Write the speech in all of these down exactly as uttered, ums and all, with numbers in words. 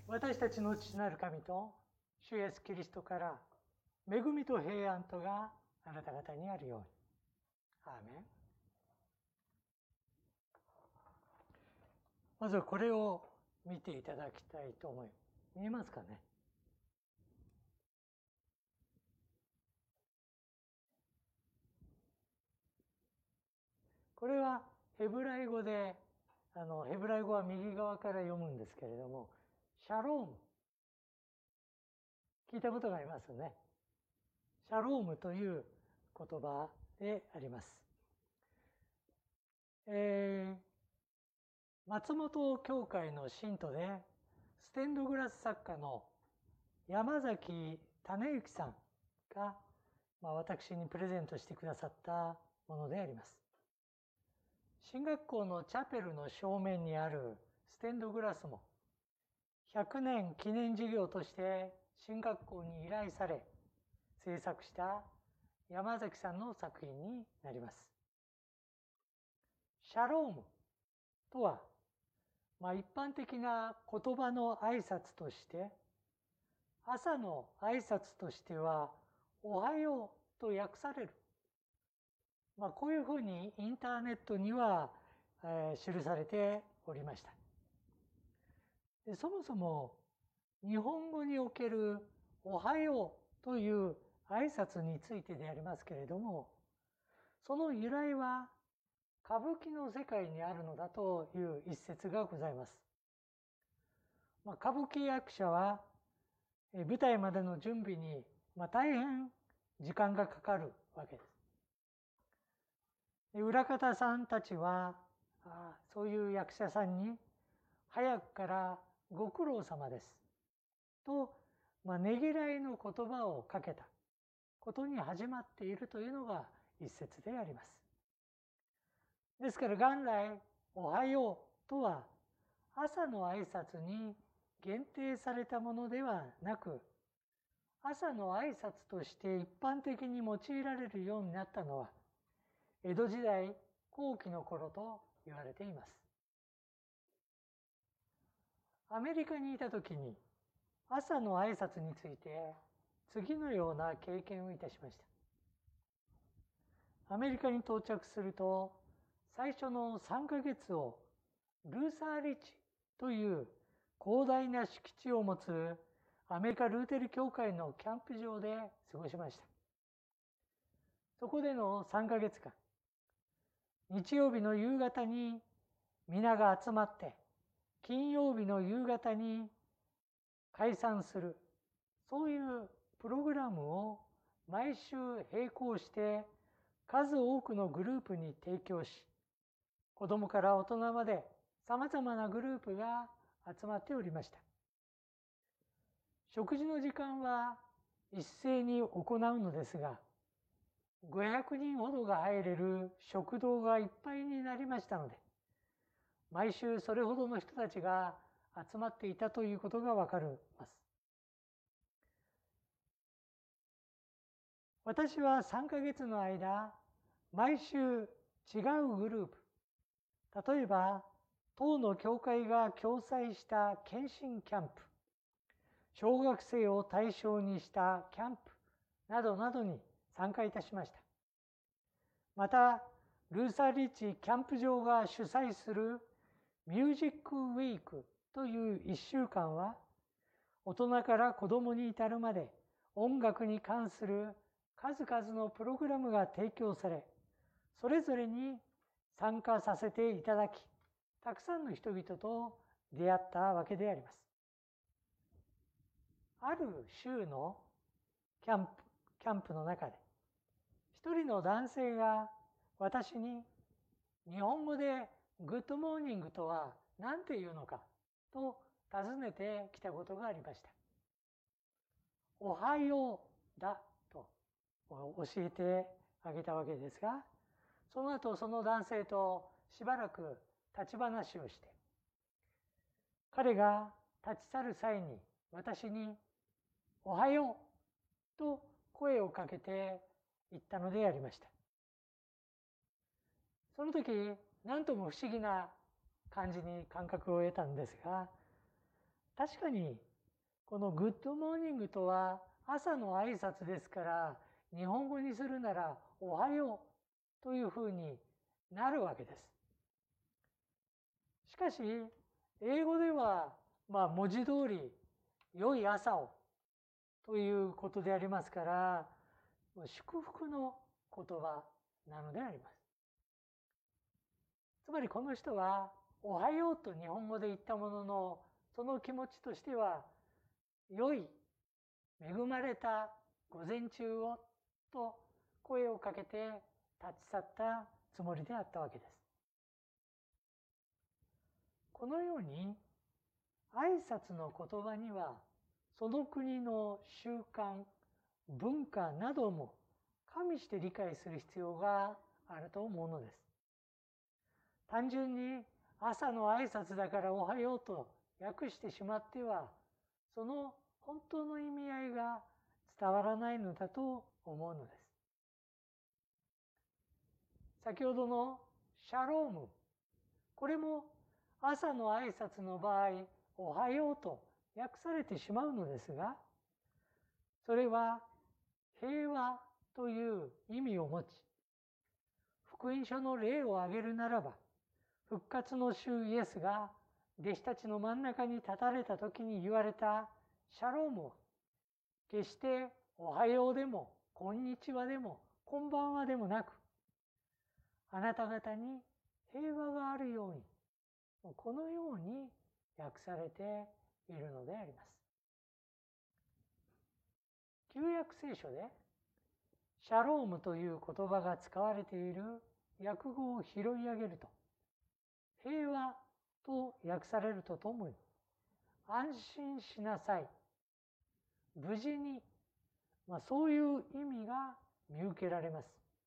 私たちの父なる神と主イエスキリストから恵みと平安とがあなた方にあるように。アーメン。まずはこれを見ていただきたいと思います。見えますかね。これはヘブライ語で、あのヘブライ語は右側から読むんですけれども、シャローム、聞いたことがありますね。シャロームという言葉であります。えー、松本教会の信徒でステンドグラス作家の山崎種之さんが、まあ、私にプレゼントしてくださったものであります。進学校のチャペルの正面にあるステンドグラスもひゃくねん記念事業として進学校に依頼され制作した山崎さんの作品になります。シャロームとは、まあ、一般的な言葉の挨拶として朝の挨拶としてはおはようと訳される、まあ、こういうふうにインターネットには、えー、記されておりました。でそもそも日本語におけるおはようという挨拶についてでありますけれども、その由来は歌舞伎の世界にあるのだという一説がございます。まあ、歌舞伎役者は舞台までの準備に、まあ、大変時間がかかるわけです。で裏方さんたちはあそういう役者さんに早くからご苦労様ですと、まあ、ねぎらいの言葉をかけたことに始まっているというのが一説であります。ですから元来おはようとは朝の挨拶に限定されたものではなく、朝の挨拶として一般的に用いられるようになったのは江戸時代後期の頃と言われています。アメリカにいた時に朝の挨拶について次のような経験をいたしました。アメリカに到着すると最初のさんかげつをルーサーリッチという広大な敷地を持つアメリカルーテル教会のキャンプ場で過ごしました。そこでのさんかげつかん、日曜日の夕方に皆が集まって金曜日の夕方に解散する、そういうプログラムを毎週並行して数多くのグループに提供し、子供から大人までさまざまなグループが集まっておりました。食事の時間は一斉に行うのですが、ごひゃくにんほどが入れる食堂がいっぱいになりましたので、毎週それほどの人たちが集まっていたということがわかります。私はさんかげつの間、毎週違うグループ、例えば当の教会が共催した献身キャンプ、小学生を対象にしたキャンプなどなどに参加いたしました。また、ルーサーリッチキャンプ場が主催するミュージックウィークといういっしゅうかんは、大人から子供に至るまで音楽に関する数々のプログラムが提供され、それぞれに参加させていただき、たくさんの人々と出会ったわけであります。ある週のキャンプ、キャンプの中で、一人の男性が私に日本語でグッドモーニングとは何て言うのかと尋ねてきたことがありました。おはようだと教えてあげたわけですが、その後その男性としばらく立ち話をして、彼が立ち去る際に私におはようと声をかけて言ったのでありました。その時何とも不思議な感じに感覚を得たんですが、 確かにこのグッドモーニングとは朝の挨拶ですから、日本語にするならおはようというふうになるわけです。しかし英語ではまあ文字通り良い朝をということでありますから、祝福の言葉なのであります。つまりこの人はおはようと日本語で言ったものの、その気持ちとしては良い恵まれた午前中をと声をかけて立ち去ったつもりであったわけです。このように挨拶の言葉にはその国の習慣、文化なども加味して理解する必要があると思うのです。単純に朝の挨拶だからおはようと訳してしまっては、その本当の意味合いが伝わらないのだと思うのです。先ほどのシャローム、これも朝の挨拶の場合、おはようと訳されてしまうのですが、それは平和という意味を持ち、福音書の例を挙げるならば、復活の主イエスが弟子たちの真ん中に立たれた時に言われたシャロームは、決しておはようでもこんにちはでもこんばんはでもなく、あなた方に平和があるように、このように訳されているのであります。旧約聖書でシャロームという言葉が使われている訳語を拾い上げると、平和と訳されるとともに、安心しなさい、無事に、まあ、そういう意味が見受けられます。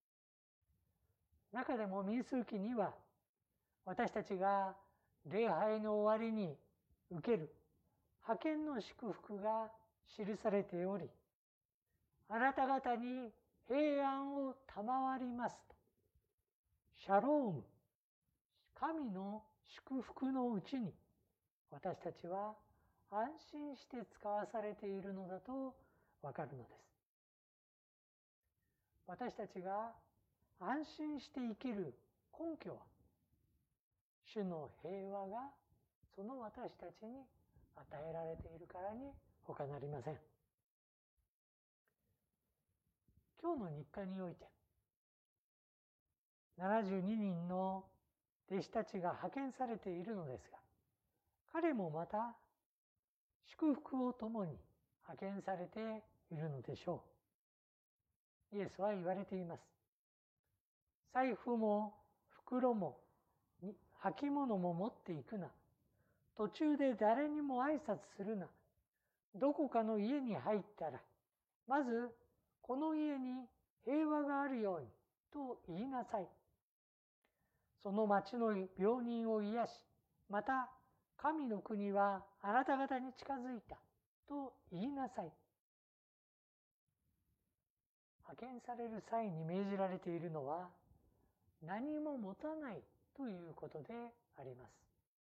中でも民数記には、私たちが礼拝の終わりに受ける派遣の祝福が記されており、あなた方に平安を賜りますと、シャローム、神の祝福のうちに私たちは安心して使わされているのだとわかるのです。私たちが安心して生きる根拠は、主の平和がその私たちに与えられているからに他なりません。今日の日課において、ななじゅうににんの弟子たちが派遣されているのですが、彼もまた祝福を共に派遣されているのでしょう。イエスは言われています。財布も袋も履物も持っていくな。途中で誰にも挨拶するな。どこかの家に入ったら、まずこの家に平和があるようにと言いなさい。その町の病人を癒し、また神の国はあなた方に近づいたと言いなさい。派遣される際に命じられているのは、何も持たないということであります。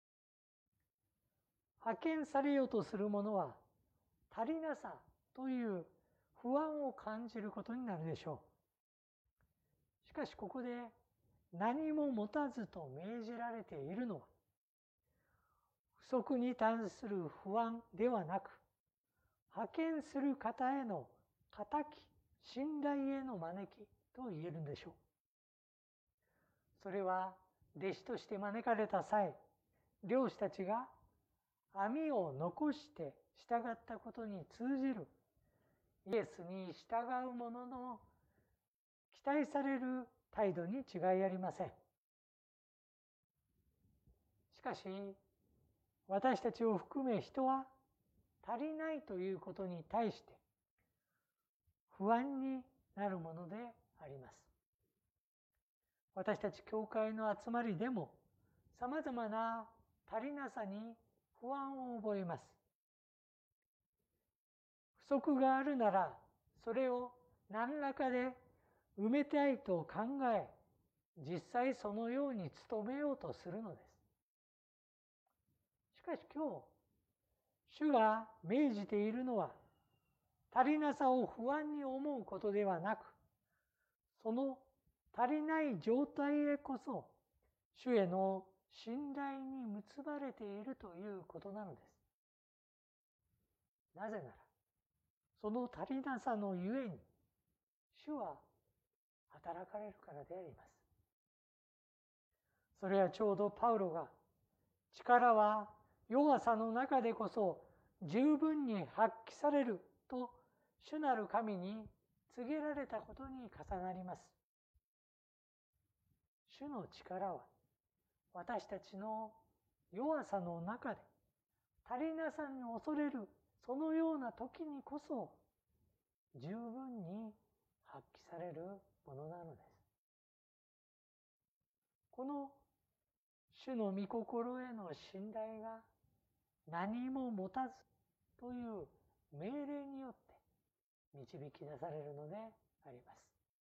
派遣されようとする者は、足りなさという不安を感じることになるでしょう。しかしここで何も持たずと命じられているのは、不足に対する不安ではなく、派遣する方への固き信頼への招きと言えるんでしょう。それは弟子として招かれた際、漁師たちが網を残して従ったことに通じるイエスに従う者の期待される態度に違いありません。しかし、私たちを含め人は足りないということに対して不安になるものであります。私たち教会の集まりでもさまざまな足りなさに不安を覚えます。不足があるならそれを何らかで埋めたいと考え、実際そのように努めようとするのです。しかし今日、 主が命じているのは、足りなさを不安に思うことではなく、その足りない状態へこそ、主への信頼に結ばれているということなのです。なぜなら、その足りなさのゆえに、主は働かれるからであります。それはちょうどパウロが、力は弱さの中でこそ十分に発揮されると主なる神に告げられたことに重なります。主の力は私たちの弱さの中で足りなさに恐れるそのような時にこそ十分に発揮されるものなのです。この主の御心への信頼が何も持たずという命令によって導き出されるのであります。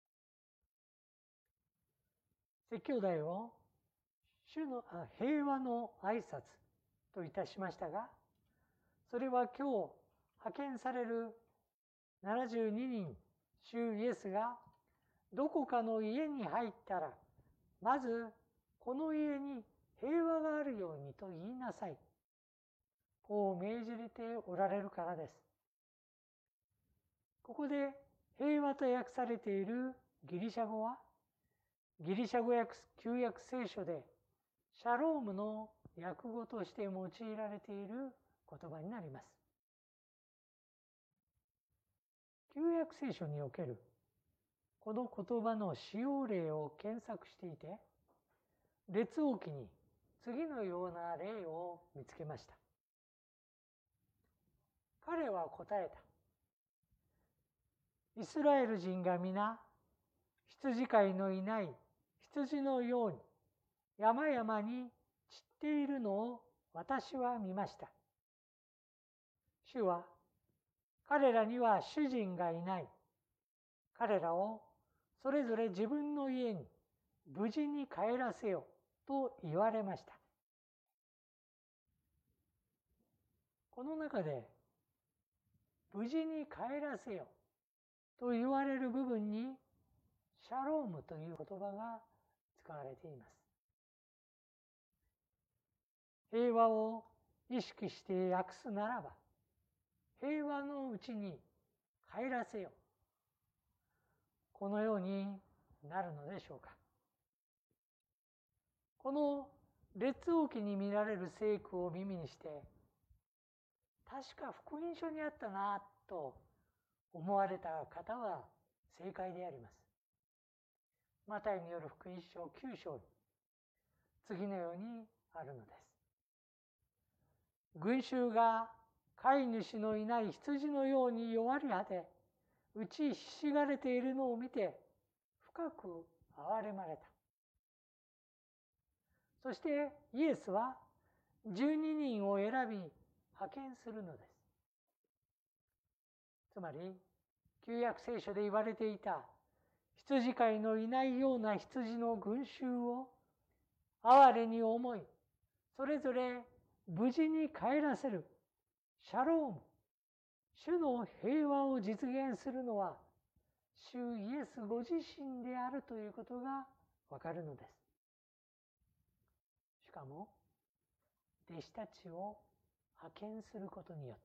説教題を主のあ平和の挨拶といたしましたが、それは今日派遣されるななじゅうににん主イエスがどこかの家に入ったら、まずこの家に平和があるようにと言いなさい。こう命じておられるからです。ここで平和と訳されているギリシャ語は、ギリシャ語訳旧約聖書でシャロームの訳語として用いられている言葉になります。旧約聖書におけるこの言葉の使用例を検索していて、列王記に次のような例を見つけました。彼は答えた。イスラエル人が皆、羊飼いのいない羊のように山々に散っているのを私は見ました。主は、彼らには主人がいない。彼らをそれぞれ自分の家に無事に帰らせよと言われました。この中で、無事に帰らせよと言われる部分に、シャロームという言葉が使われています。平和を意識して訳すならば、平和のうちに帰らせよ。このようになるのでしょうか。この列王記に見られる聖句を耳にして、確か福音書にあったなと思われた方は正解であります。マタイによる福音書きゅう章に次のようにあるのです。群衆が飼い主のいない羊のように弱り果て、打ちひしがれているのを見て深く憐れまれた。そしてイエスはじゅうににんを選び派遣するのです。つまり旧約聖書で言われていた羊飼いのいないような羊の群衆を哀れに思い、それぞれ無事に帰らせるシャローム、主の平和を実現するのは主イエスご自身であるということがわかるのです。しかも弟子たちを派遣することによって、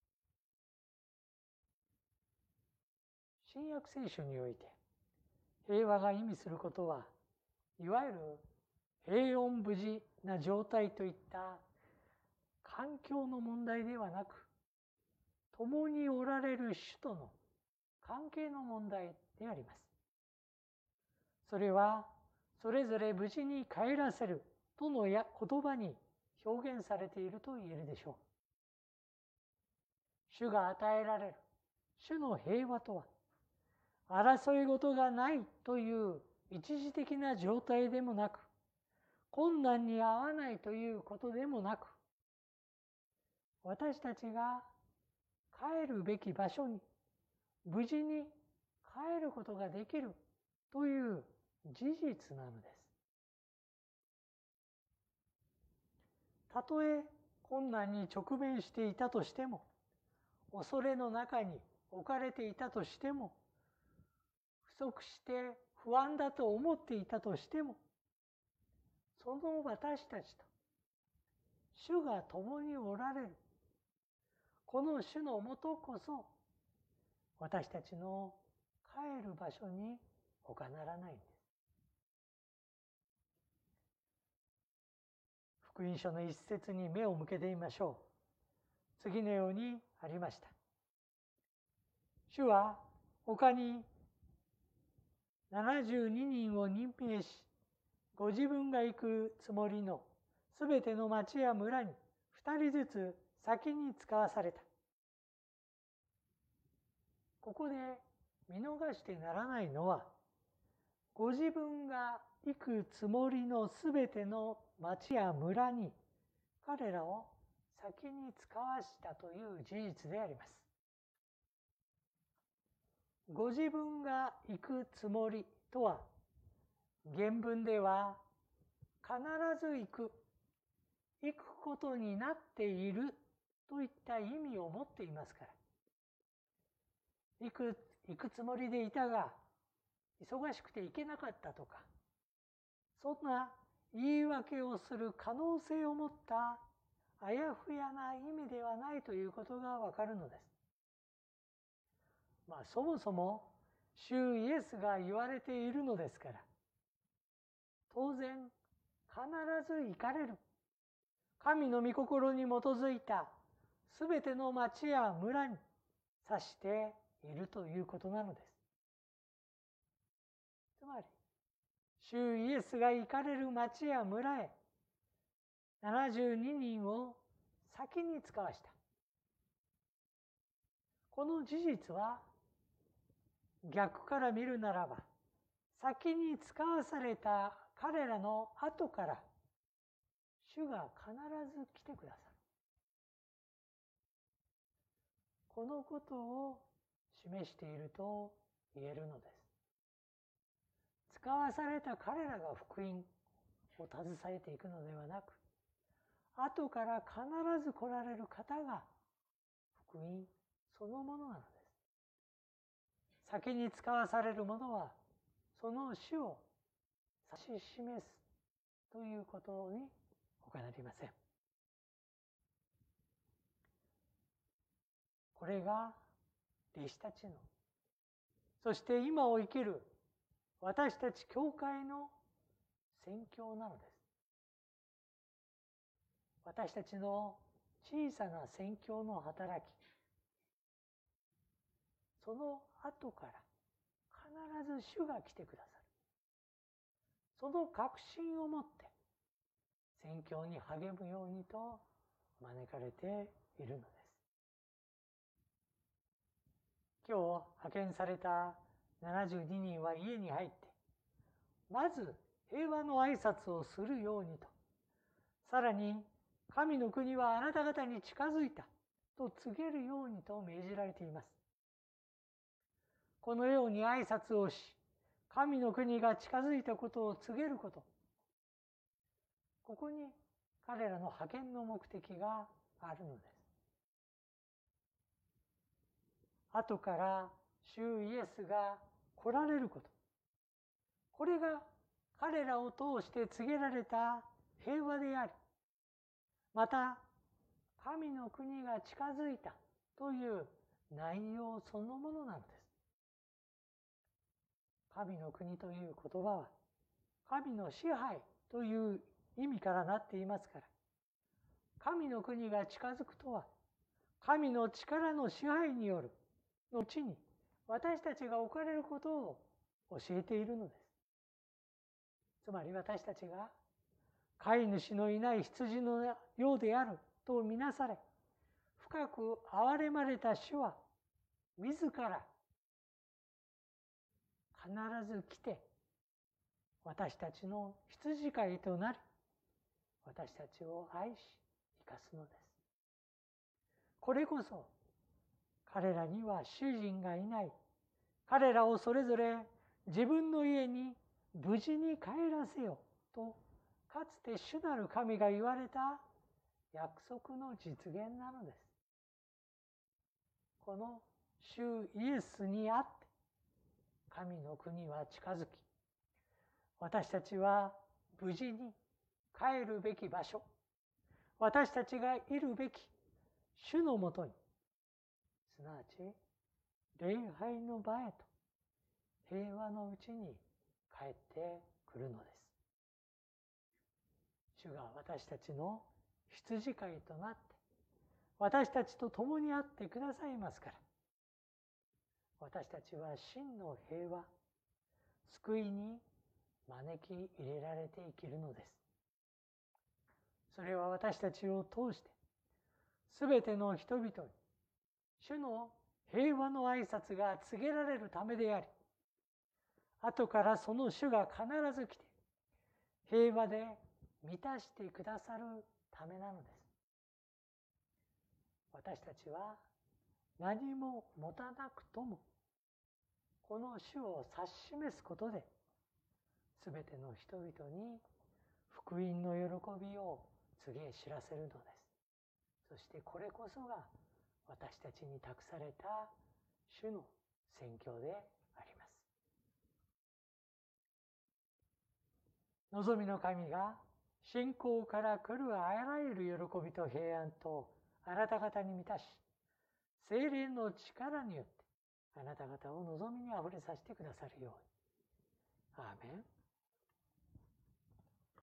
新約聖書において平和が意味することは、いわゆる平穏無事な状態といった環境の問題ではなく、共におられる主との関係の問題であります。それはそれぞれ無事に帰らせるとの言葉に表現されていると言えるでしょう。主が与えられる主の平和とは、争い事がないという一時的な状態でもなく、困難に遭わないということでもなく、私たちが帰るべき場所に無事に帰ることができるという事実なのです。たとえ困難に直面していたとしても、恐れの中に置かれていたとしても、不足して不安だと思っていたとしても、その私たちと主が共におられる。この主のもとこそ、私たちの帰る場所に他ならないんです。福音書の一節に目を向けてみましょう。次のようにありました。主は他にななじゅうににんを任命し、ご自分が行くつもりのすべての町や村にふたりずつ先に使わされた。ここで見逃してならないのは、ご自分が行くつもりのすべての町や村に彼らを先に使わしたという事実であります。ご自分が行くつもりとは、原文では必ず行く、行くことになっているといった意味を持っていますから。行く、行くつもりでいたが、忙しくて行けなかったとか、そんな言い訳をする可能性を持ったあやふやな意味ではないということがわかるのです。まあそもそも主イエスが言われているのですから、当然必ず行かれる。神の御心に基づいたすべての町や村に指しているということなのです。つまり、主イエスが行かれる町や村へななじゅうににんを先に使わした。この事実は逆から見るならば、先に使わされた彼らの後から主が必ず来てくださる。このことを示していると言えるのです。使わされた彼らが福音を携えていくのではなく、後から必ず来られる方が福音そのものなのです。先に使わされるものはその主を指し示すということに他なりません。これが弟子たちの、そして今を生きる私たち教会の宣教なのです。私たちの小さな宣教の働き、その後から必ず主が来てくださる。その確信を持って宣教に励むようにと招かれているのです。今日派遣されたななじゅうににんは家に入って、まず平和の挨拶をするようにと、さらに神の国はあなた方に近づいたと告げるようにと命じられています。このように挨拶をし、神の国が近づいたことを告げること、ここに彼らの派遣の目的があるのです。後から主イエスが来られること、これが彼らを通して告げられた平和であり、また神の国が近づいたという内容そのものなのです。神の国という言葉は神の支配という意味からなっていますから、神の国が近づくとは神の力の支配によるのちに私たちが置かれることを教えているのです。つまり私たちが飼い主のいない羊のようであるとみなされ、深く憐れまれた主は自ら必ず来て私たちの羊飼いとなり、私たちを愛し生かすのです。これこそ彼らには主人がいない、彼らをそれぞれ自分の家に無事に帰らせよとかつて主なる神が言われた約束の実現なのです。この主イエスにあって神の国は近づき、私たちは無事に帰るべき場所、私たちがいるべき主のもとに、すなわち礼拝の場へと平和のうちに帰ってくるのです。主が私たちの羊飼いとなって私たちと共にあってくださいますから、私たちは真の平和、救いに招き入れられて生きるのです。それは私たちを通してすべての人々に主の平和の挨拶が告げられるためであり、後からその主が必ず来て平和で満たしてくださるためなのです。私たちは何も持たなくともこの主を指し示すことで、すべての人々に福音の喜びを告げ知らせるのです。そしてこれこそが私たちに託された主の宣教であります。望みの神が信仰から来るあらゆる喜びと平安とあなた方に満たし、聖霊の力によってあなた方を望みにあふれさせてくださるように。アーメン。